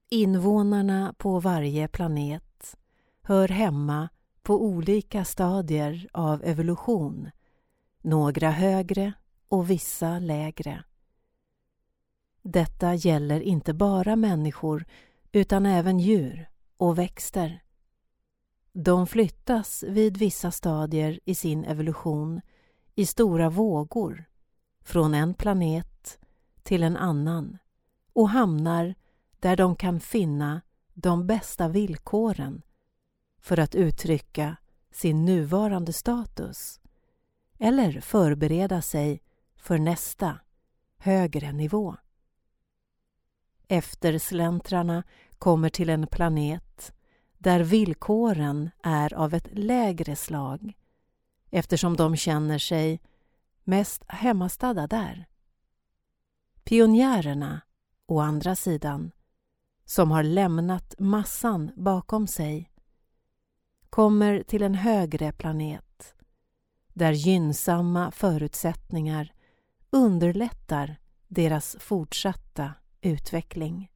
Invånarna på varje planet hör hemma på olika stadier av evolution, några högre och vissa lägre. Detta gäller inte bara människor utan även djur och växter. De flyttas vid vissa stadier i sin evolution i stora vågor från en planet till en annan och hamnar där de kan finna de bästa villkoren för att uttrycka sin nuvarande status eller förbereda sig för nästa, högre nivå. Eftersläntrarna kommer till en planet där villkoren är av ett lägre slag eftersom de känner sig mest hemmastadda där. Pionjärerna, å andra sidan, som har lämnat massan bakom sig, kommer till en högre planet där gynnsamma förutsättningar underlättar deras fortsatta utveckling.